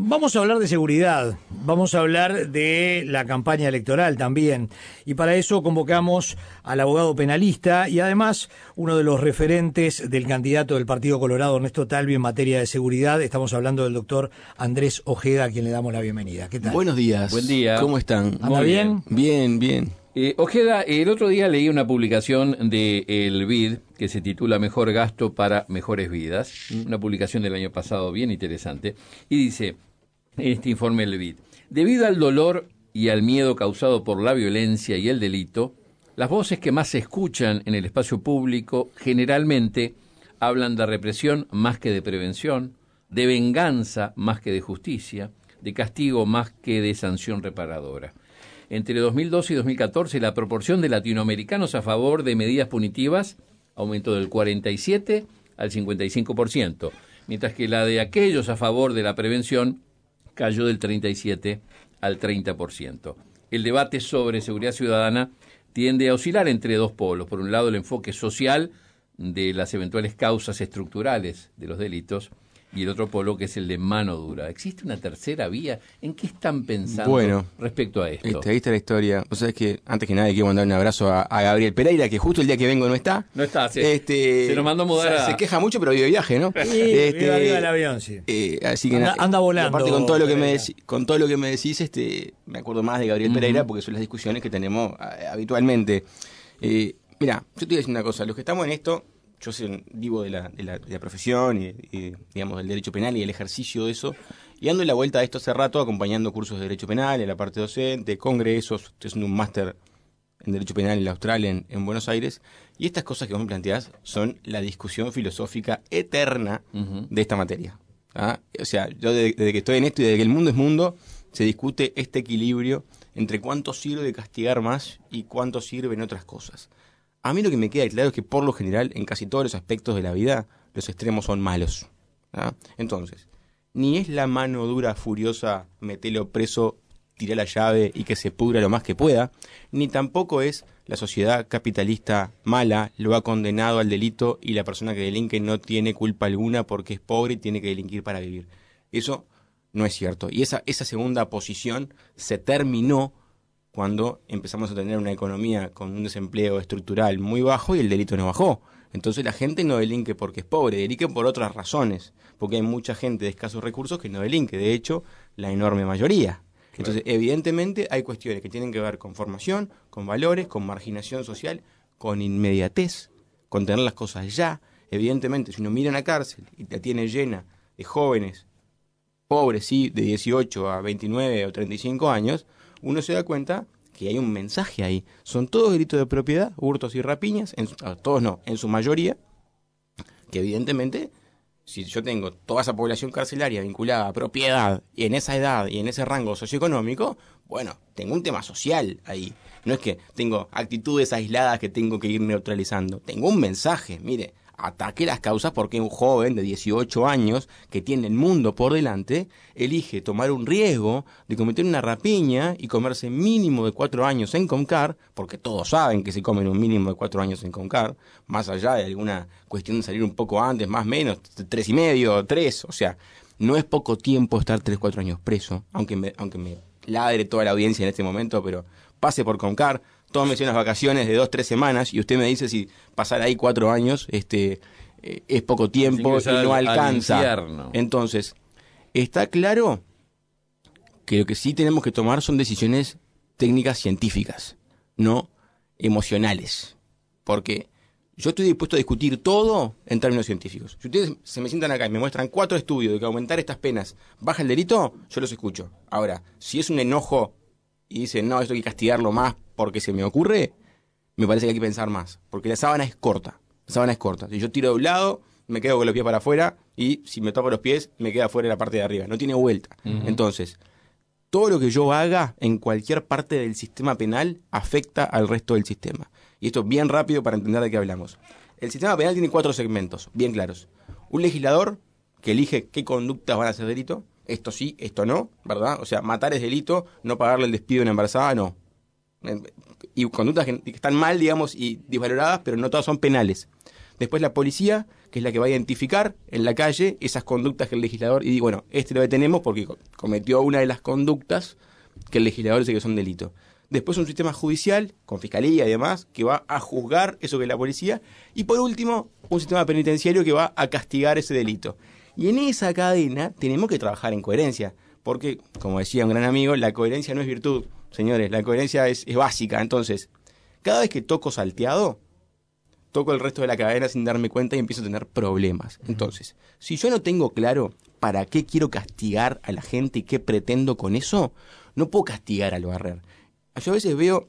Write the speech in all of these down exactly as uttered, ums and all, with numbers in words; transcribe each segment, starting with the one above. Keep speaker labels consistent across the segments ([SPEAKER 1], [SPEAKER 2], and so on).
[SPEAKER 1] Vamos a hablar de seguridad, vamos a hablar de la campaña electoral también, y para eso convocamos al abogado penalista y además uno de los referentes del candidato del Partido Colorado, Ernesto Talvi, en materia de seguridad. Estamos hablando del doctor Andrés Ojeda, a quien le damos la bienvenida. ¿Qué tal?
[SPEAKER 2] Buenos días.
[SPEAKER 3] Buen día.
[SPEAKER 2] ¿Cómo están?
[SPEAKER 1] ¿Anda bien?
[SPEAKER 2] Bien, bien.
[SPEAKER 3] Eh, Ojeda, el otro día leí una publicación de El B I D que se titula Mejor gasto para mejores vidas, una publicación del año pasado bien interesante, y dice, este informe del B I D, debido al dolor y al miedo causado por la violencia y el delito, las voces que más se escuchan en el espacio público generalmente hablan de represión más que de prevención, de venganza más que de justicia, de castigo más que de sanción reparadora. Entre dos mil doce y dos mil catorce, la proporción de latinoamericanos a favor de medidas punitivas aumentó del cuarenta y siete al cincuenta y cinco por ciento, mientras que la de aquellos a favor de la prevención cayó del treinta y siete al treinta por ciento. El debate sobre seguridad ciudadana tiende a oscilar entre dos polos. Por un lado, el enfoque social de las eventuales causas estructurales de los delitos, y el otro polo que es el de mano dura. ¿Existe una tercera vía? ¿En qué están pensando
[SPEAKER 2] bueno,
[SPEAKER 3] respecto a esto?
[SPEAKER 2] Este, ahí está la historia. O sea, es que antes que nada quiero mandar un abrazo a, a Gabriel Pereira, que justo el día que vengo no está.
[SPEAKER 3] No está, se,
[SPEAKER 2] este,
[SPEAKER 3] se nos mandó a mudar
[SPEAKER 2] se,
[SPEAKER 3] a...
[SPEAKER 2] se queja mucho, pero vive de viaje, ¿no?
[SPEAKER 1] Sí,
[SPEAKER 2] este,
[SPEAKER 1] viva, viva el avión, sí.
[SPEAKER 2] Eh, así que
[SPEAKER 1] anda,
[SPEAKER 2] nada,
[SPEAKER 1] anda volando.
[SPEAKER 2] Aparte con todo lo que me
[SPEAKER 1] Pereira.
[SPEAKER 2] decí, con todo lo que me decís, este, me acuerdo más de Gabriel uh-huh. Pereira, porque son las discusiones que tenemos a, habitualmente. Eh, mira, yo te voy a decir una cosa, los que estamos en esto, yo soy, vivo de la, de la, de la profesión y, y, digamos, del derecho penal y el ejercicio de eso, y ando en la vuelta de esto hace rato acompañando cursos de derecho penal en la parte docente, congresos, estoy haciendo un máster en derecho penal en la Austral, en, en Buenos Aires, y estas cosas que vos me planteás son la discusión filosófica eterna uh-huh. de esta materia. ¿Ah? O sea, yo desde, desde que estoy en esto y desde que el mundo es mundo, se discute este equilibrio entre cuánto sirve castigar más y cuánto sirve en otras cosas. A mí lo que me queda claro es que por lo general, en casi todos los aspectos de la vida, los extremos son malos. ¿Ah? Entonces, ni es la mano dura, furiosa, metelo preso, tira la llave y que se pudra lo más que pueda, ni tampoco es la sociedad capitalista mala, lo ha condenado al delito y la persona que delinque no tiene culpa alguna porque es pobre y tiene que delinquir para vivir. Eso no es cierto. Y esa, esa segunda posición se terminó cuando empezamos a tener una economía con un desempleo estructural muy bajo y el delito no bajó. Entonces la gente no delinque porque es pobre, delinque por otras razones, porque hay mucha gente de escasos recursos que no delinque, de hecho, la enorme mayoría. Entonces, evidentemente hay cuestiones que tienen que ver con formación, con valores, con marginación social, con inmediatez, con tener las cosas ya. Evidentemente, si uno mira una cárcel y la tiene llena de jóvenes pobres, sí, de dieciocho a veintinueve o treinta y cinco años, uno se da cuenta que hay un mensaje ahí. Son todos delitos de propiedad, hurtos y rapiñas, en, todos no, en su mayoría, que evidentemente, si yo tengo toda esa población carcelaria vinculada a propiedad, y en esa edad y en ese rango socioeconómico, bueno, tengo un tema social ahí. No es que tengo actitudes aisladas que tengo que ir neutralizando. Tengo un mensaje, mire, ataque las causas porque un joven de dieciocho años que tiene el mundo por delante elige tomar un riesgo de cometer una rapiña y comerse mínimo de cuatro años en Comcar, porque todos saben que se comen un mínimo de cuatro años en Comcar, más allá de alguna cuestión de salir un poco antes, más o menos, tres y medio, tres, o sea, no es poco tiempo estar tres, cuatro años preso, aunque me, aunque me ladre toda la audiencia en este momento, pero pase por Comcar, tómese unas vacaciones de dos, tres semanas y usted me dice si pasar ahí cuatro años este eh, es poco tiempo y no alcanza. Entonces, está claro que lo que sí tenemos que tomar son decisiones técnicas científicas, no emocionales. Porque yo estoy dispuesto a discutir todo en términos científicos. Si ustedes se me sientan acá y me muestran cuatro estudios de que aumentar estas penas baja el delito, yo los escucho. Ahora, si es un enojo y dicen, no, esto hay que castigarlo más porque se me ocurre, me parece que hay que pensar más, porque la sábana es corta, la sábana es corta. Si yo tiro de un lado, me quedo con los pies para afuera, y si me toco los pies, me queda afuera la parte de arriba, no tiene vuelta. Uh-huh. Entonces, todo lo que yo haga en cualquier parte del sistema penal afecta al resto del sistema. Y esto bien rápido para entender de qué hablamos. El sistema penal tiene cuatro segmentos, bien claros. Un legislador que elige qué conductas van a ser delito, esto sí, esto no, ¿verdad? O sea, matar es delito, no pagarle el despido a una embarazada, no. Y conductas que están mal, digamos, y desvaloradas, pero no todas son penales. Después la policía, que es la que va a identificar en la calle esas conductas que el legislador, y dice, bueno, este lo detenemos porque cometió una de las conductas que el legislador dice que son delito. Después un sistema judicial, con fiscalía y demás, que va a juzgar eso que es la policía. Y por último, un sistema penitenciario que va a castigar ese delito. Y en esa cadena tenemos que trabajar en coherencia. Porque, como decía un gran amigo, la coherencia no es virtud, señores. La coherencia es, es básica. Entonces, cada vez que toco salteado, toco el resto de la cadena sin darme cuenta y empiezo a tener problemas. Entonces, si yo no tengo claro para qué quiero castigar a la gente y qué pretendo con eso, no puedo castigar al barrer. Yo a veces veo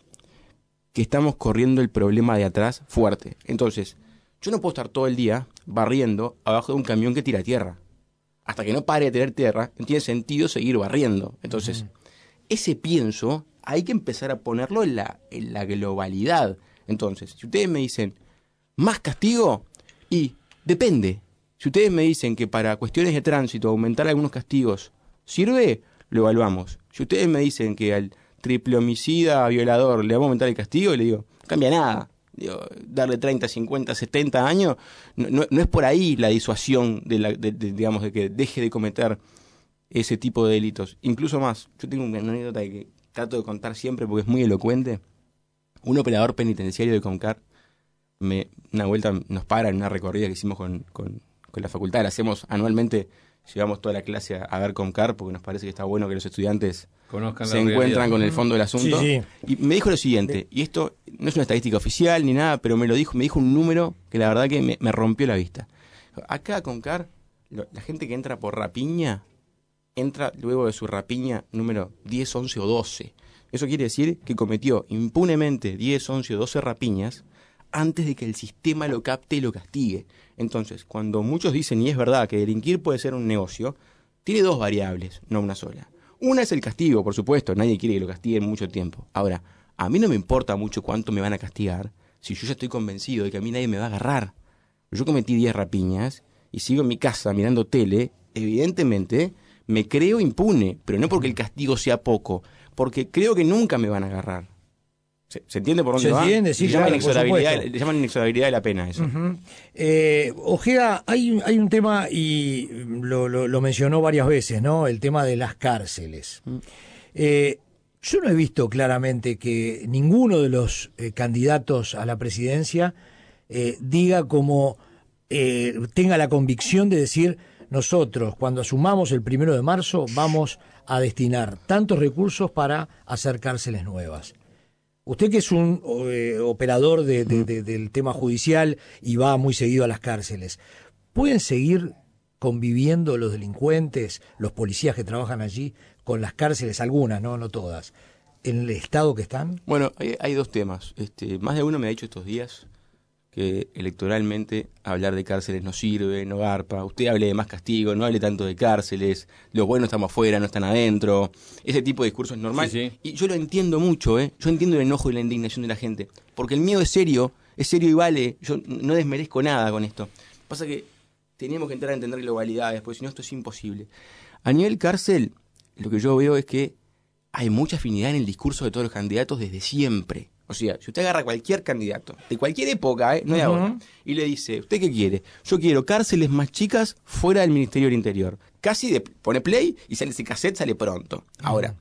[SPEAKER 2] que estamos corriendo el problema de atrás fuerte. Entonces, yo no puedo estar todo el día barriendo abajo de un camión que tira tierra. Hasta que no pare de tirar tierra, no tiene sentido seguir barriendo. Entonces, uh-huh. ese pienso hay que empezar a ponerlo en la, en la globalidad. Entonces, si ustedes me dicen, ¿más castigo? Y depende. Si ustedes me dicen que para cuestiones de tránsito aumentar algunos castigos sirve, lo evaluamos. Si ustedes me dicen que al triple homicida, violador, le vamos a aumentar el castigo, y le digo, no cambia nada. Digo, darle treinta, cincuenta, setenta años, no, no, no es por ahí la disuasión de, la, de, de, digamos, de que deje de cometer ese tipo de delitos. Incluso más, yo tengo una anécdota que trato de contar siempre porque es muy elocuente. Un operador penitenciario de Comcar, me, una vuelta nos para en una recorrida que hicimos con, con, con la facultad, la hacemos anualmente. Llevamos toda la clase a, a ver Comcar porque nos parece que está bueno que los estudiantes conozcan se encuentran realidad. Con el fondo del asunto. Sí, sí. Y me dijo lo siguiente, y esto no es una estadística oficial ni nada, pero me lo dijo, me dijo un número que la verdad que me, me rompió la vista. Acá a Comcar, lo, la gente que entra por rapiña, entra luego de su rapiña número diez, once o doce. Eso quiere decir que cometió impunemente diez, once o doce rapiñas antes de que el sistema lo capte y lo castigue. Entonces, cuando muchos dicen, y es verdad, que delinquir puede ser un negocio, tiene dos variables, no una sola. Una es el castigo, por supuesto, nadie quiere que lo castiguen mucho tiempo. Ahora, a mí no me importa mucho cuánto me van a castigar si yo ya estoy convencido de que a mí nadie me va a agarrar. Yo cometí diez rapiñas y sigo en mi casa mirando tele, evidentemente me creo impune, pero no porque el castigo sea poco, porque creo que nunca me van a agarrar. ¿Se, ¿Se entiende por dónde
[SPEAKER 1] se
[SPEAKER 2] va?
[SPEAKER 1] Entiende, sí,
[SPEAKER 2] le,
[SPEAKER 1] claro,
[SPEAKER 2] llaman inexorabilidad, le llaman inexorabilidad de la pena eso.
[SPEAKER 1] Uh-huh. eh, Ojeda, hay, hay un tema, y lo, lo, lo mencionó varias veces, ¿no? El tema de las cárceles. Uh-huh. Eh, yo no he visto claramente que ninguno de los eh, candidatos a la presidencia eh, diga como eh, tenga la convicción de decir, nosotros cuando asumamos el primero de marzo vamos a destinar tantos recursos para hacer cárceles nuevas. Usted que es un eh, operador de, de, de, del tema judicial y va muy seguido a las cárceles, ¿pueden seguir conviviendo los delincuentes, los policías que trabajan allí, con las cárceles, algunas, no, no todas, en el estado que están?
[SPEAKER 2] Bueno, hay, hay dos temas. Este, más de uno me ha dicho estos días que electoralmente hablar de cárceles no sirve, no garpa. Usted hable de más castigo, no hable tanto de cárceles, los buenos estamos afuera, no están adentro. Ese tipo de discurso es normal. Sí, sí. Y yo lo entiendo mucho, ¿eh? Yo entiendo el enojo y la indignación de la gente. Porque el miedo es serio, es serio y vale. Yo no desmerezco nada con esto. Pasa que tenemos que entrar a entender globalidades, porque si no esto es imposible. A nivel cárcel, lo que yo veo es que hay mucha afinidad en el discurso de todos los candidatos desde siempre. O sea, si usted agarra a cualquier candidato, de cualquier época, ¿eh? No de uh-huh. ahora, y le dice, ¿usted qué quiere? Yo quiero cárceles más chicas fuera del Ministerio del Interior. Casi de, pone play y sale ese cassette, sale pronto. Uh-huh. Ahora,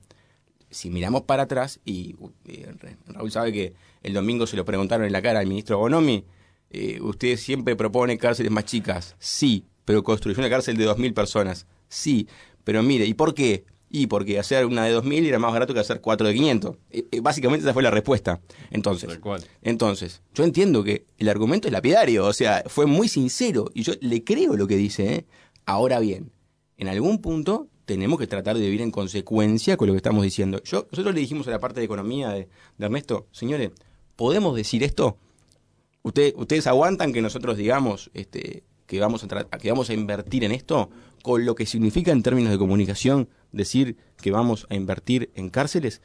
[SPEAKER 2] si miramos para atrás, y, y Raúl sabe que el domingo se lo preguntaron en la cara al ministro Bonomi, eh, ¿usted siempre propone cárceles más chicas? Sí, pero construyó una cárcel de dos mil personas. Sí, pero mire, ¿y por qué? Y porque hacer una de dos mil era más barato que hacer cuatro de quinientos. Eh, eh, básicamente esa fue la respuesta. Entonces, entonces, yo entiendo que el argumento es lapidario, o sea, fue muy sincero y yo le creo lo que dice. ¿eh? Ahora bien, en algún punto tenemos que tratar de vivir en consecuencia con lo que estamos diciendo. Yo, nosotros le dijimos a la parte de economía de, de Ernesto, señores, ¿podemos decir esto? ¿Usted, ¿Ustedes aguantan que nosotros digamos este, que, vamos a tra- que vamos a invertir en esto? Con lo que significa en términos de comunicación decir que vamos a invertir en cárceles,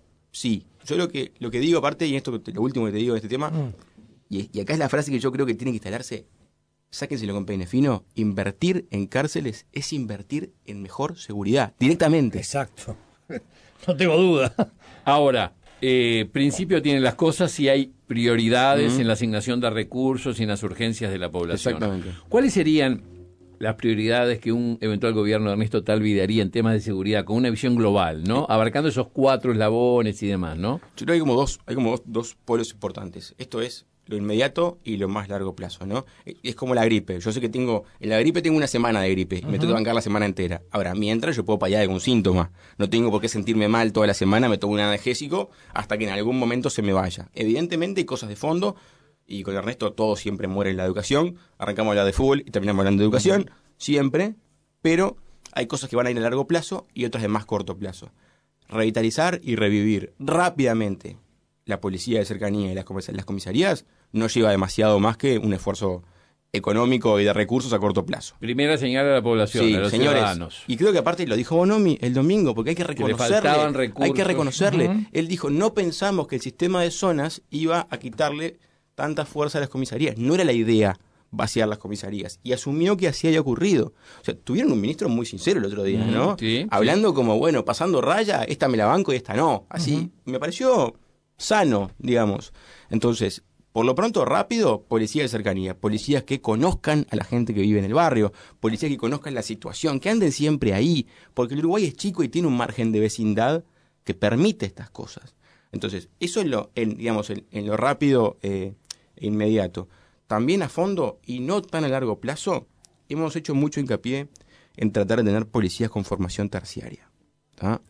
[SPEAKER 2] sí. Yo lo que lo que digo aparte, y esto lo último que te digo de este tema, mm. y, y acá es la frase que yo creo que tiene que instalarse, sáquenselo con peine fino, invertir en cárceles es invertir en mejor seguridad, directamente.
[SPEAKER 1] Exacto, no tengo duda.
[SPEAKER 3] Ahora, eh, principio tienen las cosas si hay prioridades
[SPEAKER 2] Uh-huh.
[SPEAKER 3] en la asignación de recursos y en las urgencias de la población.
[SPEAKER 2] Exactamente.
[SPEAKER 3] ¿Cuáles serían las prioridades que un eventual gobierno de Ernesto Talvi daría en temas de seguridad con una visión global, ¿no? Abarcando esos cuatro eslabones y demás, ¿no?
[SPEAKER 2] Yo creo que hay como dos, hay como dos, dos polos importantes. Esto es lo inmediato y lo más largo plazo, ¿no? Es como la gripe. Yo sé que tengo, en la gripe tengo una semana de gripe, y me tengo que bancar la semana entera. Ahora, mientras yo puedo paliar algún síntoma. No tengo por qué sentirme mal toda la semana, me tomo un analgésico hasta que en algún momento se me vaya. Evidentemente hay cosas de fondo, y con Ernesto todo siempre muere en la educación. Arrancamos a hablar de fútbol y terminamos hablando de educación, siempre, pero hay cosas que van a ir a largo plazo y otras de más corto plazo. Revitalizar y revivir rápidamente la policía de cercanía y las, comis- las comisarías no lleva demasiado más que un esfuerzo económico y de recursos a corto plazo.
[SPEAKER 3] Primera señal a la población,
[SPEAKER 2] Sí,
[SPEAKER 3] a los
[SPEAKER 2] señores,
[SPEAKER 3] ciudadanos.
[SPEAKER 2] y creo que aparte lo dijo Bonomi el domingo, porque hay que
[SPEAKER 3] le
[SPEAKER 2] reconocerle,
[SPEAKER 3] faltaban recursos.
[SPEAKER 2] hay que reconocerle.
[SPEAKER 3] Uh-huh.
[SPEAKER 2] Él dijo, no pensamos que el sistema de zonas iba a quitarle tanta fuerza a las comisarías. No era la idea vaciar las comisarías. Y asumió que así haya ocurrido. O sea, tuvieron un ministro muy sincero el otro día,
[SPEAKER 3] Uh-huh.
[SPEAKER 2] ¿no?
[SPEAKER 3] Sí,
[SPEAKER 2] Hablando
[SPEAKER 3] sí.
[SPEAKER 2] como, bueno, pasando raya, esta me la banco y esta no. Así,
[SPEAKER 3] Uh-huh.
[SPEAKER 2] me pareció sano, digamos. Entonces, por lo pronto, rápido, policía de cercanía, policías que conozcan a la gente que vive en el barrio, policías que conozcan la situación, que anden siempre ahí, porque el Uruguay es chico y tiene un margen de vecindad que permite estas cosas. Entonces, eso es lo, en, digamos, en, en lo rápido e inmediato. También a fondo, y no tan a largo plazo, hemos hecho mucho hincapié en tratar de tener policías con formación terciaria, ¿tá?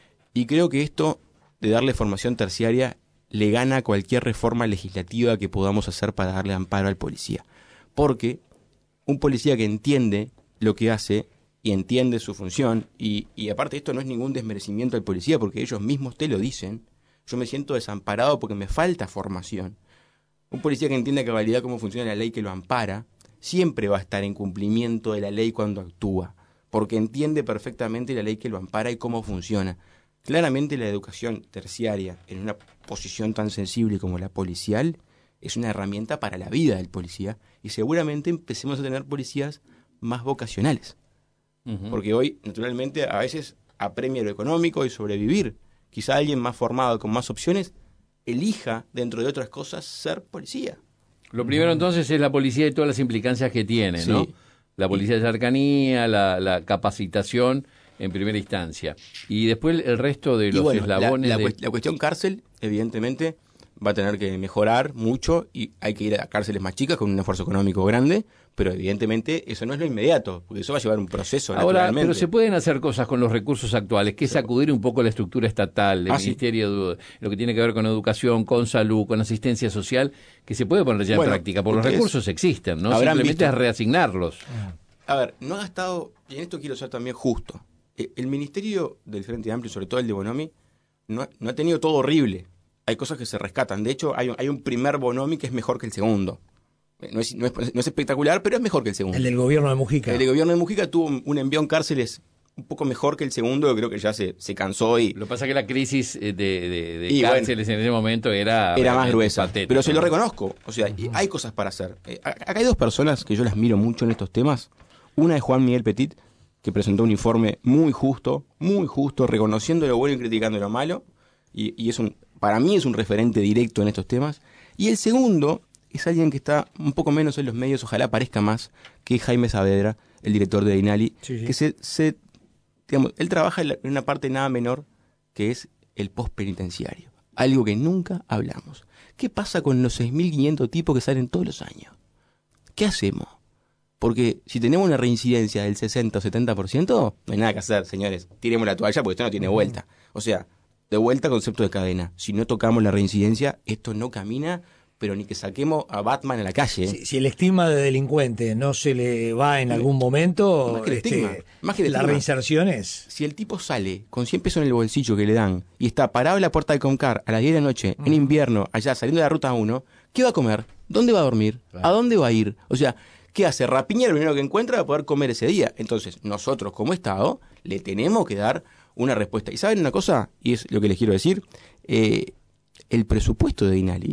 [SPEAKER 2] Y creo que esto de darle formación terciaria le gana a cualquier reforma legislativa que podamos hacer para darle amparo al policía. Porque un policía que entiende lo que hace y entiende su función, y, y aparte esto no es ningún desmerecimiento al policía, porque ellos mismos te lo dicen, yo me siento desamparado porque me falta formación. Un policía que entiende a cabalidad cómo funciona la ley que lo ampara, siempre va a estar en cumplimiento de la ley cuando actúa, porque entiende perfectamente la ley que lo ampara y cómo funciona. Claramente la educación terciaria en una posición tan sensible como la policial es una herramienta para la vida del policía, y seguramente empecemos a tener policías más vocacionales.
[SPEAKER 3] Uh-huh.
[SPEAKER 2] Porque hoy, naturalmente, a veces apremia lo económico y sobrevivir. Quizá alguien más formado, con más opciones, elija, dentro de otras cosas, ser policía.
[SPEAKER 3] Lo primero entonces es la policía y todas las implicancias que tiene,
[SPEAKER 2] Sí.
[SPEAKER 3] ¿no? La policía de cercanía, la, la capacitación en primera instancia. Y después el resto de
[SPEAKER 2] Y
[SPEAKER 3] los
[SPEAKER 2] bueno,
[SPEAKER 3] eslabones
[SPEAKER 2] la, la,
[SPEAKER 3] de...
[SPEAKER 2] cuest- la cuestión cárcel, evidentemente, va a tener que mejorar mucho y hay que ir a cárceles más chicas con un esfuerzo económico grande, pero evidentemente eso no es lo inmediato, porque eso va a llevar un proceso.
[SPEAKER 3] Ahora,
[SPEAKER 2] naturalmente.
[SPEAKER 3] pero se pueden hacer cosas con los recursos actuales, que es sacudir un poco la estructura estatal del
[SPEAKER 2] Ah, sí.
[SPEAKER 3] Ministerio, de, lo que tiene que ver con educación, con salud, con asistencia social, que se puede poner ya
[SPEAKER 2] Bueno,
[SPEAKER 3] en práctica, porque los
[SPEAKER 2] ustedes
[SPEAKER 3] recursos existen, ¿no?
[SPEAKER 2] habrán
[SPEAKER 3] Simplemente
[SPEAKER 2] visto-
[SPEAKER 3] es reasignarlos.
[SPEAKER 2] A ver, no ha gastado, y en esto quiero ser también justo, eh, el Ministerio del Frente Amplio, sobre todo el de Bonomi, no, ha- no ha tenido todo horrible. Hay cosas que se rescatan. De hecho, hay, un- hay un primer Bonomi que es mejor que el segundo. Eh, No es, no, es, no es espectacular, pero es mejor que el segundo.
[SPEAKER 1] El del gobierno de Mujica.
[SPEAKER 2] El de gobierno de Mujica tuvo un, un envío en cárceles un poco mejor que el segundo, que creo que ya se, se cansó y
[SPEAKER 3] Lo que pasa es que la crisis eh, de, de, de
[SPEAKER 2] Y bueno,
[SPEAKER 3] cárceles en ese momento era...
[SPEAKER 2] era más
[SPEAKER 3] realmente
[SPEAKER 2] gruesa.
[SPEAKER 3] patético,
[SPEAKER 2] Pero se lo
[SPEAKER 3] ¿no?
[SPEAKER 2] reconozco. O sea, y hay cosas para hacer. Eh, acá hay dos personas que yo las miro mucho en estos temas. Una es Juan Miguel Petit, que presentó un informe muy justo, muy justo, reconociendo lo bueno y criticando lo malo. Y, y es un, para mí es un referente directo en estos temas. Y el segundo es alguien que está un poco menos en los medios, ojalá parezca más, que Jaime Saavedra, el director de INALI,
[SPEAKER 1] Sí, sí.
[SPEAKER 2] que se, se digamos, él trabaja en, la- en una parte nada menor, que es el postpenitenciario. Algo que nunca hablamos. ¿Qué pasa con los seis mil quinientos tipos que salen todos los años? ¿Qué hacemos? Porque si tenemos una reincidencia del sesenta o setenta por ciento, no hay nada que hacer, señores. Tiremos la toalla porque esto no tiene vuelta. O sea, de vuelta concepto de cadena. Si no tocamos la reincidencia, esto no camina, pero ni que saquemos a Batman a la calle. ¿eh?
[SPEAKER 1] Si, si el estigma de delincuente no se le va en algún momento,
[SPEAKER 2] Más que el
[SPEAKER 1] este,
[SPEAKER 2] estigma, más que el
[SPEAKER 1] la
[SPEAKER 2] estigma.
[SPEAKER 1] reinserción es...
[SPEAKER 2] Si el tipo sale con cien pesos en el bolsillo que le dan y está parado en la puerta del Concar a las diez de la noche, en invierno, allá saliendo de la ruta uno, ¿qué va a comer? ¿Dónde va a dormir? ¿A dónde va a ir? O sea, ¿qué hace? Rapiña lo primero que encuentra para poder comer ese día. Entonces, nosotros como Estado le tenemos que dar una respuesta. ¿Y saben una cosa? Y es lo que les quiero decir. Eh, el presupuesto de INALI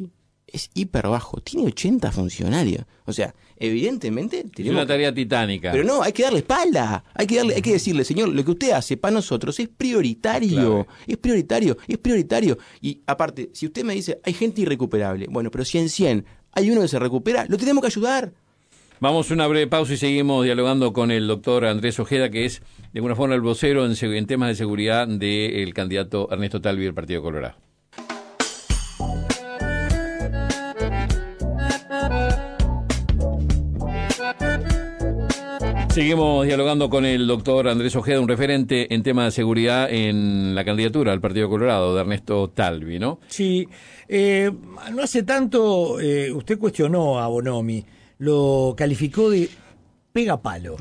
[SPEAKER 2] es hiper bajo. Tiene ochenta funcionarios. O sea, evidentemente tenemos...
[SPEAKER 3] Es una tarea titánica.
[SPEAKER 2] Pero no, hay que darle espalda. Hay que darle, hay que decirle, señor, lo que usted hace para nosotros es prioritario. Claro. Es prioritario, es prioritario. Y aparte, si usted me dice, hay gente irrecuperable. Bueno, pero si en cien hay uno que se recupera, lo tenemos que ayudar.
[SPEAKER 3] Vamos a una breve pausa y seguimos dialogando con el doctor Andrés Ojeda, que es de alguna forma el vocero en, en temas de seguridad del candidato Ernesto Talvi del Partido Colorado. Seguimos dialogando con el doctor Andrés Ojeda, un referente en temas de seguridad en la candidatura al Partido Colorado de Ernesto Talvi, ¿no?
[SPEAKER 1] Sí, eh, no hace tanto eh, usted cuestionó a Bonomi, lo calificó de pegapalo.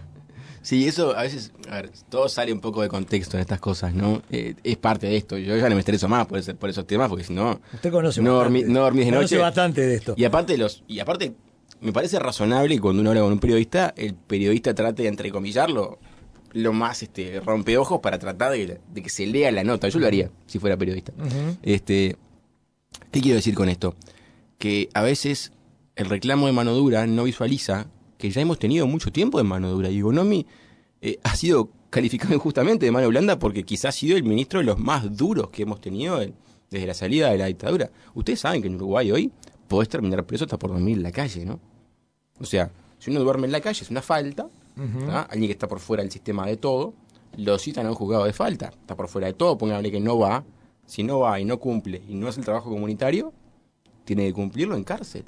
[SPEAKER 2] Sí, eso a veces, a ver, todo sale un poco de contexto en estas cosas, ¿no? Eh, es parte de esto. Yo ya no me estreso más por, ese, por esos temas, porque si no...
[SPEAKER 1] Usted conoce
[SPEAKER 2] no
[SPEAKER 1] bastante.
[SPEAKER 2] Dormí, no dormís de noche.
[SPEAKER 1] Conoce bastante de esto.
[SPEAKER 2] Y aparte, los, y aparte, me parece razonable que cuando uno habla con un periodista, el periodista trate de entrecomillarlo lo más este rompeojos para tratar de, de que se lea la nota. Yo lo haría si fuera periodista. Uh-huh. Este, ¿qué quiero decir con esto? Que a veces el reclamo de mano dura no visualiza que ya hemos tenido mucho tiempo de mano dura. Y Bonomi eh, ha sido calificado injustamente de mano blanda porque quizás ha sido el ministro de los más duros que hemos tenido en, desde la salida de la dictadura. Ustedes saben que en Uruguay hoy podés terminar preso hasta por dormir en la calle, ¿no? O sea, si uno duerme en la calle es una falta, uh-huh. Alguien que está por fuera del sistema de todo, lo citan a un juzgado de falta, está por fuera de todo, pónganle que no va, si no va y no cumple y no hace el trabajo comunitario, tiene que cumplirlo en cárcel.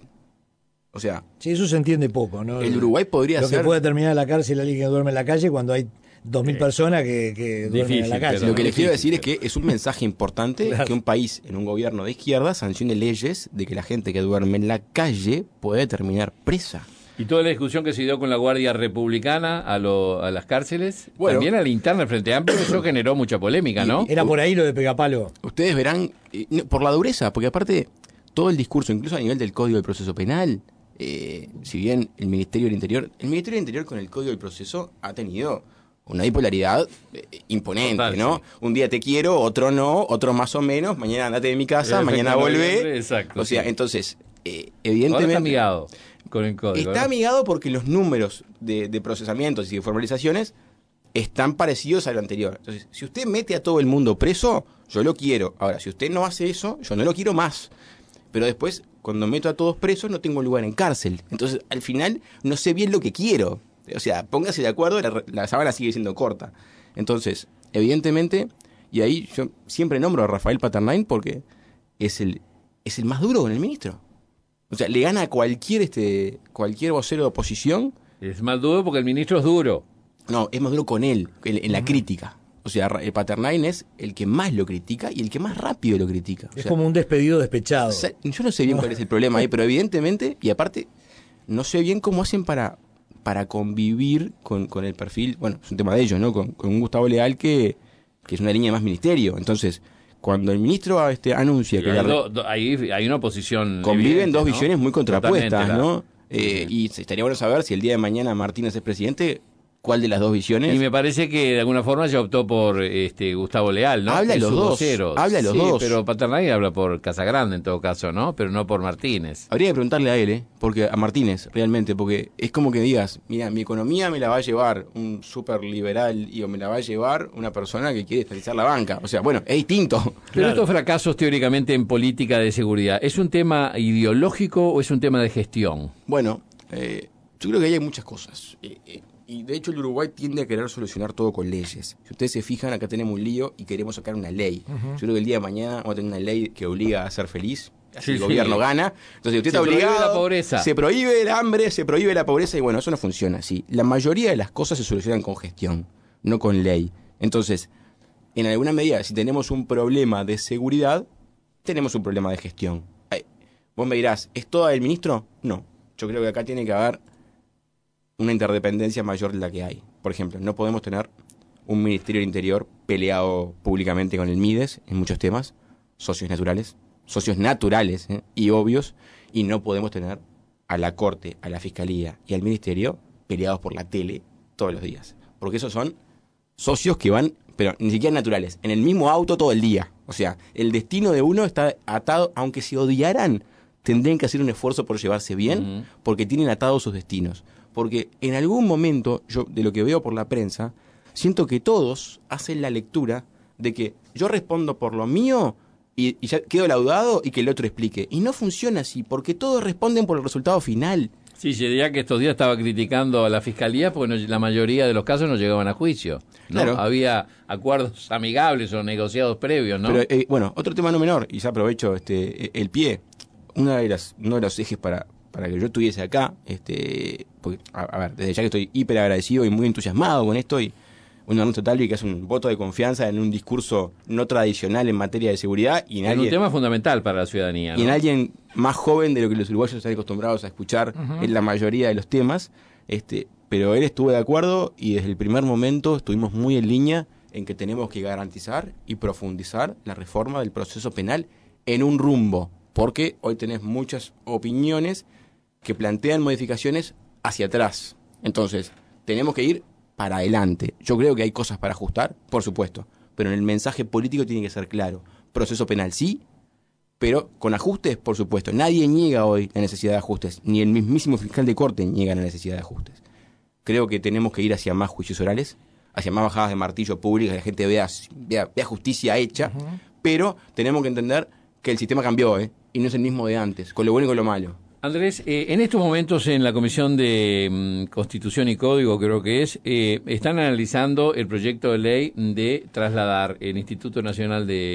[SPEAKER 2] O sea...
[SPEAKER 1] Sí, eso se entiende poco, ¿no?
[SPEAKER 2] El Uruguay podría
[SPEAKER 1] lo
[SPEAKER 2] ser...
[SPEAKER 1] Lo que puede terminar en la cárcel alguien que duerme en la calle cuando hay dos mil eh, personas que, que duermen en la calle.
[SPEAKER 2] Lo que les quiero decir es que es un mensaje importante claro. que un país en un gobierno de izquierda sancione leyes de que la gente que duerme en la calle puede terminar presa.
[SPEAKER 3] Y toda la discusión que se dio con la Guardia Republicana a, lo, a las cárceles, bueno, también a la interna del Frente Amplio, eso generó mucha polémica, ¿no?
[SPEAKER 1] Era por ahí lo de pegapalo.
[SPEAKER 2] Ustedes verán, eh, por la dureza, porque aparte todo el discurso, incluso a nivel del Código del Proceso Penal, eh, si bien el Ministerio del Interior, el Ministerio del Interior con el Código del Proceso ha tenido una bipolaridad eh, imponente, total, ¿no? Sí. Un día te quiero, otro no, otro más o menos, mañana andate de mi casa, el mañana volvé.
[SPEAKER 3] Exacto.
[SPEAKER 2] O sea,
[SPEAKER 3] sí.
[SPEAKER 2] entonces, eh, evidentemente...
[SPEAKER 3] Ahora está amigado con el código.
[SPEAKER 2] Está
[SPEAKER 3] ¿no?
[SPEAKER 2] amigado porque los números de, de procesamientos y de formalizaciones están parecidos a lo anterior. Entonces, si usted mete a todo el mundo preso, yo lo quiero. Ahora, si usted no hace eso, yo no lo quiero más. Pero después, cuando meto a todos presos, no tengo lugar en cárcel. Entonces, al final, no sé bien lo que quiero. O sea, póngase de acuerdo, la, la sábana sigue siendo corta. Entonces, evidentemente, y ahí yo siempre nombro a Rafael Paternain porque es el, es el más duro con el ministro. O sea, le gana a cualquier, este, cualquier vocero de oposición.
[SPEAKER 3] Es más duro porque el ministro es duro.
[SPEAKER 2] No, es más duro con él, en, en la uh-huh. crítica. O sea, el Paternain es el que más lo critica y el que más rápido lo critica. O
[SPEAKER 1] es
[SPEAKER 2] sea,
[SPEAKER 1] como un despedido despechado.
[SPEAKER 2] O sea, yo no sé bien cuál es el problema ahí, pero evidentemente, y aparte, no sé bien cómo hacen para, para convivir con, con el perfil, bueno, es un tema de ellos, ¿no? Con, con un Gustavo Leal que, que es una línea más ministerio. Entonces, cuando el ministro este, anuncia que...
[SPEAKER 3] Hay,
[SPEAKER 2] la,
[SPEAKER 3] do, do, hay, hay una oposición...
[SPEAKER 2] Conviven
[SPEAKER 3] evidente,
[SPEAKER 2] dos
[SPEAKER 3] ¿no?
[SPEAKER 2] visiones muy contrapuestas, ¿no? Eh,
[SPEAKER 3] sí.
[SPEAKER 2] Y estaría bueno saber si el día de mañana Martínez es presidente... ¿Cuál de las dos visiones?
[SPEAKER 3] Y me parece que de alguna forma ya optó por este Gustavo Leal, ¿no?
[SPEAKER 2] Habla de los dos. Voceros. Habla de los
[SPEAKER 3] sí,
[SPEAKER 2] dos.
[SPEAKER 3] Pero Paternain habla por Casagrande en todo caso, ¿no? Pero no por Martínez.
[SPEAKER 2] Habría que preguntarle a él, ¿eh? Porque a Martínez, realmente, porque es como que digas, mira, mi economía me la va a llevar un súper liberal y o me la va a llevar una persona que quiere estabilizar la banca. O sea, bueno, es distinto.
[SPEAKER 3] Pero
[SPEAKER 1] claro.
[SPEAKER 3] Estos fracasos teóricamente en política de seguridad, ¿es un tema ideológico o es un tema de gestión?
[SPEAKER 2] Bueno, eh, yo creo que ahí hay muchas cosas. Eh, eh, Y de hecho el Uruguay tiende a querer solucionar todo con leyes. Si ustedes se fijan, acá tenemos un lío y queremos sacar una ley. Uh-huh. Yo creo que el día de mañana vamos a tener una ley que obliga a ser feliz. Así sí, el sí. gobierno gana. Entonces usted
[SPEAKER 3] se
[SPEAKER 2] está obligado.
[SPEAKER 3] Prohíbe la pobreza.
[SPEAKER 2] Se prohíbe el hambre, se prohíbe la pobreza y bueno, eso no funciona así. La mayoría de las cosas se solucionan con gestión, no con ley. Entonces, en alguna medida, si tenemos un problema de seguridad, tenemos un problema de gestión. Ay, vos me dirás, ¿es todo el ministro? No. Yo creo que acá tiene que haber una interdependencia mayor de la que hay. Por ejemplo, no podemos tener un Ministerio del Interior peleado públicamente con el Mides en muchos temas, socios naturales, socios naturales ¿eh? y obvios, y no podemos tener a la Corte, a la Fiscalía y al Ministerio peleados por la tele todos los días. Porque esos son socios que van, pero ni siquiera naturales, en el mismo auto todo el día. O sea, el destino de uno está atado, aunque se odiaran, tendrían que hacer un esfuerzo por llevarse bien, uh-huh. porque tienen atados sus destinos. Porque en algún momento, yo de lo que veo por la prensa, siento que todos hacen la lectura de que yo respondo por lo mío y, y ya quedo laudado y que el otro explique. Y no funciona así, porque todos responden por el resultado final.
[SPEAKER 3] Sí, yo diría que estos días estaba criticando a la Fiscalía porque no, la mayoría de los casos no llegaban a juicio, ¿no? Claro. Había acuerdos amigables o negociados previos, ¿no?
[SPEAKER 2] Pero, eh, bueno, otro tema no menor, y ya aprovecho este el pie, una de las, uno de los ejes para, para que yo estuviese acá, este porque, a, a ver, desde ya que estoy hiper agradecido y muy entusiasmado con esto, y un Ernesto Talvi que es un voto de confianza en un discurso no tradicional en materia de seguridad y en,
[SPEAKER 3] en
[SPEAKER 2] alguien,
[SPEAKER 3] un tema fundamental para la ciudadanía, ¿no?
[SPEAKER 2] Y en alguien más joven de lo que los uruguayos están acostumbrados a escuchar uh-huh. en la mayoría de los temas, este, pero él estuvo de acuerdo y desde el primer momento estuvimos muy en línea en que tenemos que garantizar y profundizar la reforma del proceso penal en un rumbo, porque hoy tenés muchas opiniones que plantean modificaciones hacia atrás. Entonces, tenemos que ir para adelante. Yo creo que hay cosas para ajustar, por supuesto, pero en el mensaje político tiene que ser claro. Proceso penal sí, pero con ajustes, por supuesto. Nadie niega hoy la necesidad de ajustes, ni el mismísimo fiscal de corte niega la necesidad de ajustes. Creo que tenemos que ir hacia más juicios orales, hacia más bajadas de martillo públicas, que la gente vea, vea, vea justicia hecha, uh-huh. pero tenemos que entender que el sistema cambió, ¿eh? Y no es el mismo de antes, con lo bueno y con lo malo.
[SPEAKER 3] Andrés, eh, en estos momentos en la Comisión de mm, Constitución y Código, creo que es, eh, están analizando el proyecto de ley de trasladar el Instituto Nacional de,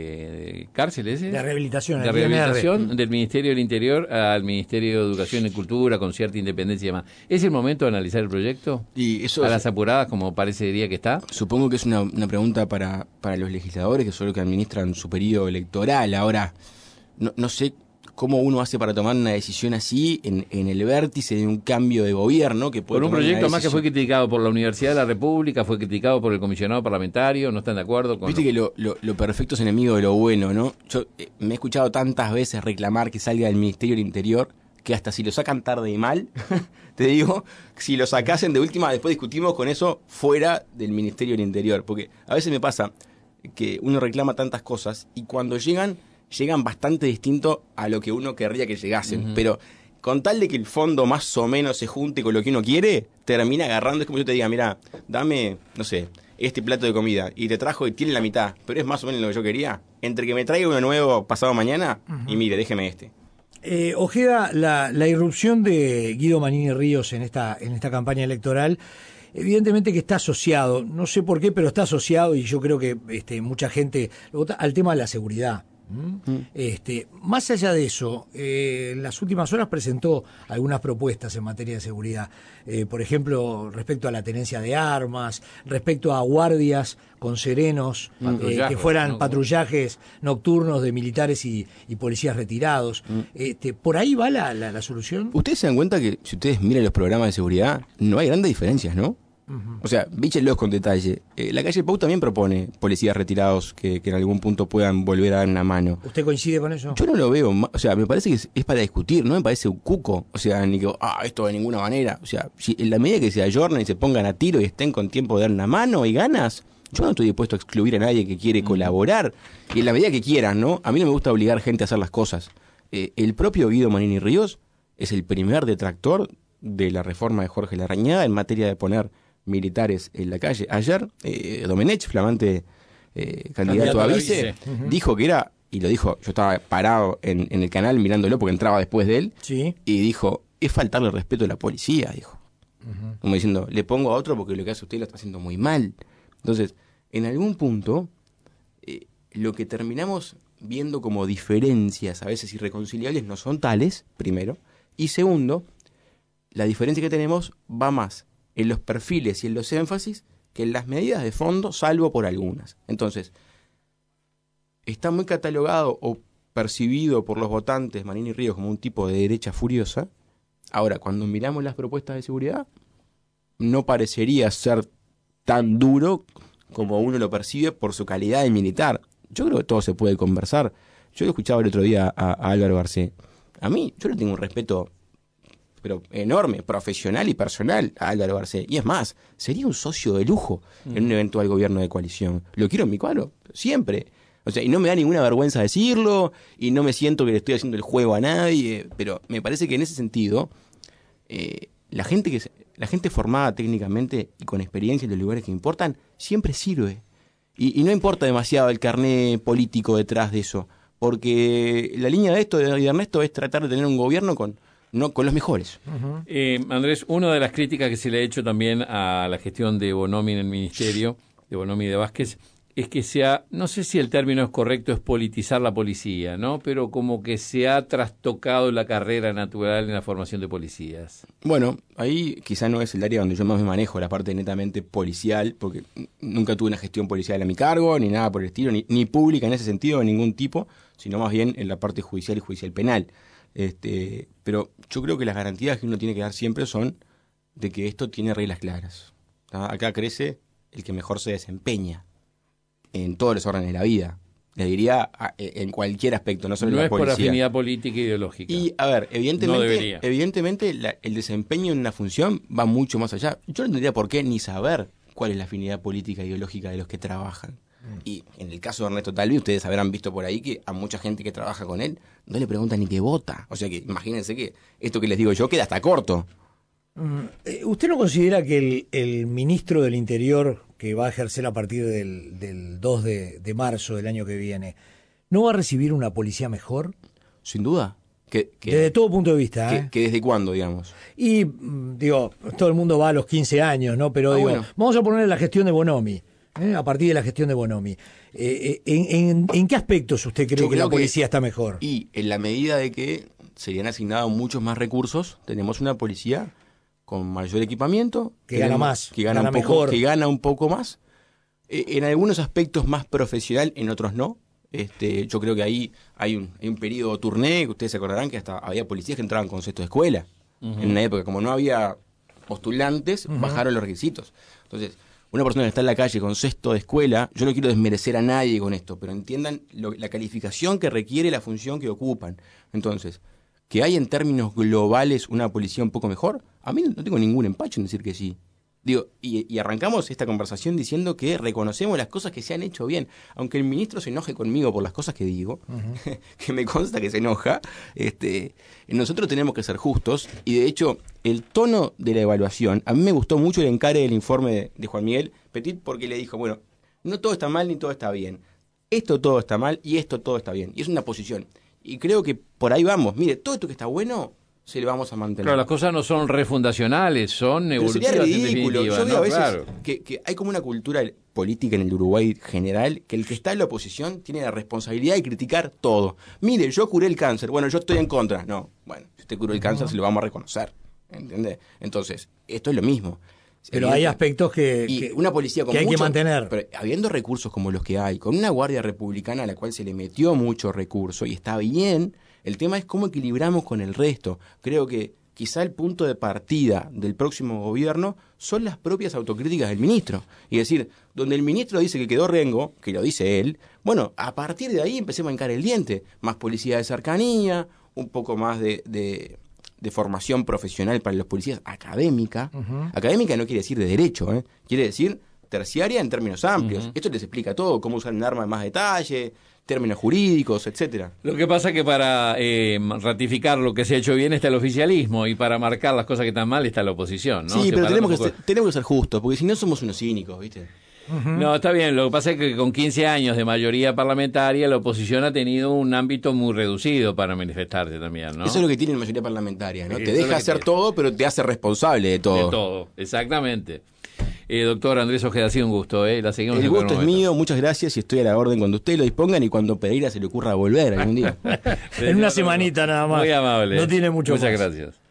[SPEAKER 3] de Cárceles, ¿eh?
[SPEAKER 1] de Rehabilitación,
[SPEAKER 3] de rehabilitación del Ministerio del Interior al Ministerio de Educación y Cultura con cierta independencia y demás. ¿Es el momento de analizar el proyecto?
[SPEAKER 2] Y eso
[SPEAKER 3] a
[SPEAKER 2] es,
[SPEAKER 3] las apuradas, como parecería que está.
[SPEAKER 2] Supongo que es una, una pregunta para, para los legisladores, que son los que administran su periodo electoral. Ahora, no, no sé cómo uno hace para tomar una decisión así en, en el vértice de un cambio de gobierno que puede
[SPEAKER 3] por un
[SPEAKER 2] tomar
[SPEAKER 3] proyecto
[SPEAKER 2] una
[SPEAKER 3] más que fue criticado por la Universidad de la República, fue criticado por el comisionado parlamentario, ¿no están de acuerdo con?
[SPEAKER 2] Viste que lo, lo, lo perfecto es enemigo de lo bueno, ¿no? Yo eh, me he escuchado tantas veces reclamar que salga del Ministerio del Interior, que hasta si lo sacan tarde y mal, te digo, si lo sacasen de última, después discutimos con eso fuera del Ministerio del Interior, porque a veces me pasa que uno reclama tantas cosas y cuando llegan llegan bastante distinto a lo que uno querría que llegasen, uh-huh. pero con tal de que el fondo más o menos se junte con lo que uno quiere, termina agarrando, es como yo te diga, mira, dame, no sé, este plato de comida, y te trajo y tiene la mitad, pero es más o menos lo que yo quería, entre que me traiga uno nuevo pasado mañana, uh-huh. y mire, déjeme este.
[SPEAKER 1] Eh, Ojeda, la, la irrupción de Guido Manini Ríos en esta, en esta campaña electoral, evidentemente que está asociado, no sé por qué, pero está asociado, y yo creo que este, mucha gente lo vota, al tema de la seguridad. ¿Mm? Este, más allá de eso, eh, en las últimas horas presentó algunas propuestas en materia de seguridad, eh, por ejemplo, respecto a la tenencia de armas, respecto a guardias con serenos, eh, que fueran ¿no? patrullajes nocturnos de militares y, y policías retirados. Mm. Este, ¿por ahí va la, la, la solución?
[SPEAKER 2] Ustedes se dan cuenta que si ustedes miran los programas de seguridad, no hay grandes diferencias, ¿no? Uh-huh. O sea, bíchenlos con detalle. Eh, la calle Pau también propone policías retirados que, que en algún punto puedan volver a dar una mano.
[SPEAKER 1] ¿Usted coincide con eso?
[SPEAKER 2] Yo no lo veo, o sea, me parece que es, es para discutir, no me parece un cuco. O sea, ni que, ah, esto de ninguna manera. O sea, si en la medida que se ayornen y se pongan a tiro y estén con tiempo de dar una mano y ganas, yo no estoy dispuesto a excluir a nadie que quiere uh-huh. colaborar. Y en la medida que quieran, ¿no? A mí no me gusta obligar gente a hacer las cosas. Eh, el propio Guido Manini Ríos es el primer detractor de la reforma de Jorge Larrañaga en materia de poner militares en la calle. Ayer, eh, Domenech, flamante eh, candidato, candidato a vice, vice. Uh-huh. dijo que era, y lo dijo, yo estaba parado en, en el canal mirándolo porque entraba después de él,
[SPEAKER 1] sí.
[SPEAKER 2] y dijo, es faltarle respeto a la policía, dijo. Uh-huh. Como diciendo, le pongo a otro porque lo que hace usted lo está haciendo muy mal. Entonces, en algún punto, eh, lo que terminamos viendo como diferencias a veces irreconciliables no son tales, primero, y segundo, la diferencia que tenemos va más en los perfiles y en los énfasis que en las medidas de fondo, salvo por algunas. Entonces, está muy catalogado o percibido por los votantes Manini Ríos como un tipo de derecha furiosa. Ahora, cuando miramos las propuestas de seguridad, no parecería ser tan duro como uno lo percibe por su calidad de militar. Yo creo que todo se puede conversar. Yo lo escuchaba el otro día a, a Álvaro Garcés. A mí, yo le tengo un respeto pero enorme, profesional y personal a Álvaro Garcés. Y es más, sería un socio de lujo mm. en un eventual gobierno de coalición. Lo quiero en mi cuadro, siempre. O sea, y no me da ninguna vergüenza decirlo, y no me siento que le estoy haciendo el juego a nadie, pero me parece que en ese sentido, eh, la gente que la gente formada técnicamente y con experiencia en los lugares que importan, siempre sirve. Y, y no importa demasiado el carné político detrás de eso, porque la línea de esto de Ernesto es tratar de tener un gobierno con, no, con los mejores.
[SPEAKER 3] Uh-huh. eh, Andrés, una de las críticas que se le ha hecho también a la gestión de Bonomi en el ministerio, de Bonomi y de Vázquez, es que se ha, no sé si el término es correcto, es politizar la policía, ¿no? Pero como que se ha trastocado la carrera natural en la formación de policías.
[SPEAKER 2] Bueno, ahí quizá no es el área donde yo más me manejo, la parte netamente policial, porque nunca tuve una gestión policial a mi cargo, ni nada por el estilo, ni, ni pública en ese sentido, de ningún tipo, sino más bien en la parte judicial y judicial penal. Este, pero yo creo que las garantías que uno tiene que dar siempre son de que esto tiene reglas claras. ¿Tá? Acá crece el que mejor se desempeña en todos los órdenes de la vida. Le diría a, en cualquier aspecto, no solo
[SPEAKER 3] no
[SPEAKER 2] en la
[SPEAKER 3] es
[SPEAKER 2] policía.
[SPEAKER 3] Por afinidad política e ideológica.
[SPEAKER 2] Y, a ver, evidentemente,
[SPEAKER 3] no
[SPEAKER 2] evidentemente la, el desempeño en una función va mucho más allá. Yo no tendría por qué ni saber cuál es la afinidad política e ideológica de los que trabajan. Mm. Y en el caso de Ernesto Talvi, ustedes habrán visto por ahí que a mucha gente que trabaja con él no le preguntan ni qué vota. O sea que imagínense que esto que les digo yo queda hasta corto.
[SPEAKER 1] Mm. ¿Usted no considera que el, el ministro del Interior, que va a ejercer a partir del, del dos de marzo del año que viene, no va a recibir una policía mejor?
[SPEAKER 2] Sin duda. Que, que,
[SPEAKER 1] desde todo punto de vista.
[SPEAKER 2] Que,
[SPEAKER 1] ¿eh?
[SPEAKER 2] que ¿Desde cuándo, digamos?
[SPEAKER 1] Y, digo, todo el mundo va a los quince años, ¿no? Pero, ah, digo, bueno. Vamos a poner la gestión de Bonomi, ¿eh? A partir de la gestión de Bonomi. Eh, en, en, ¿En qué aspectos usted cree Yo que la policía que, está mejor?
[SPEAKER 2] Y en la medida de que serían asignados muchos más recursos, tenemos una policía con mayor equipamiento,
[SPEAKER 1] que gana más,
[SPEAKER 2] que gana,
[SPEAKER 1] gana
[SPEAKER 2] un poco,
[SPEAKER 1] mejor,
[SPEAKER 2] que gana un poco más, eh, en algunos aspectos más profesional, en otros no. Este, yo creo que ahí hay un, hay un periodo turné, que ustedes se acordarán que hasta había policías que entraban con sexto de escuela. Uh-huh. En una época, como no había postulantes, uh-huh. bajaron los requisitos. Entonces, una persona que está en la calle con sexto de escuela, yo no quiero desmerecer a nadie con esto, pero entiendan lo, la calificación que requiere la función que ocupan. Entonces, que hay en términos globales una policía un poco mejor, a mí no tengo ningún empacho en decir que sí. Digo, y, y arrancamos esta conversación diciendo que reconocemos las cosas que se han hecho bien. Aunque el ministro se enoje conmigo por las cosas que digo, uh-huh. que me consta que se enoja, este, nosotros tenemos que ser justos. Y de hecho, el tono de la evaluación, a mí me gustó mucho el encare del informe de, de Juan Miguel Petit, porque le dijo, bueno, no todo está mal ni todo está bien. Esto todo está mal y esto todo está bien. Y es una posición. Y creo que por ahí vamos. Mire, todo esto que está bueno se le vamos a mantener.
[SPEAKER 3] Claro, las cosas no son refundacionales, son evolutivas.
[SPEAKER 2] Pero sería ridículo. Yo veo
[SPEAKER 3] ¿no?
[SPEAKER 2] a veces
[SPEAKER 3] claro.
[SPEAKER 2] que, que hay como una cultura política en el Uruguay general, que el que está en la oposición tiene la responsabilidad de criticar todo. Mire, yo curé el cáncer, bueno, yo estoy en contra. No, bueno, si usted curó el cáncer, uh-huh. se lo vamos a reconocer. ¿Entiende? Entonces, esto es lo mismo.
[SPEAKER 1] Pero hay aspectos que,
[SPEAKER 2] y
[SPEAKER 1] que,
[SPEAKER 2] una policía con
[SPEAKER 1] que hay
[SPEAKER 2] mucho,
[SPEAKER 1] que mantener.
[SPEAKER 2] Pero habiendo recursos como los que hay, con una guardia republicana a la cual se le metió mucho recurso y está bien, el tema es cómo equilibramos con el resto. Creo que quizá el punto de partida del próximo gobierno son las propias autocríticas del ministro. Y decir, donde el ministro dice que quedó rengo, que lo dice él, bueno, a partir de ahí empecemos a hincar el diente. Más policía de cercanía, un poco más de... de de formación profesional para los policías académica. Uh-huh. Académica no quiere decir de derecho, ¿eh? Quiere decir terciaria en términos amplios. Uh-huh. Esto les explica todo, cómo usar un arma en más detalle, términos jurídicos, etcétera.
[SPEAKER 3] Lo que pasa es que para eh, ratificar lo que se ha hecho bien está el oficialismo y para marcar las cosas que están mal está la oposición, ¿no?
[SPEAKER 2] Sí, pero tenemos que, ser, tenemos que ser justos, porque si no somos unos cínicos, ¿viste?
[SPEAKER 3] Uh-huh. No, está bien. Lo que pasa es que con quince años de mayoría parlamentaria la oposición ha tenido un ámbito muy reducido para manifestarse también, ¿no?
[SPEAKER 2] Eso es lo que tiene la mayoría parlamentaria, ¿no?
[SPEAKER 3] Eso
[SPEAKER 2] te deja hacer tiene. todo, pero te hace responsable de todo.
[SPEAKER 3] De todo, exactamente. Eh, doctor Andrés Ojeda, ha sido un gusto, ¿eh? La seguimos.
[SPEAKER 2] El gusto es mío, muchas gracias y estoy a la orden cuando ustedes lo dispongan y cuando Pereira se le ocurra volver algún día.
[SPEAKER 1] En una semanita nada más.
[SPEAKER 3] Muy amable.
[SPEAKER 1] No tiene mucho
[SPEAKER 3] Muchas
[SPEAKER 1] más.
[SPEAKER 3] gracias.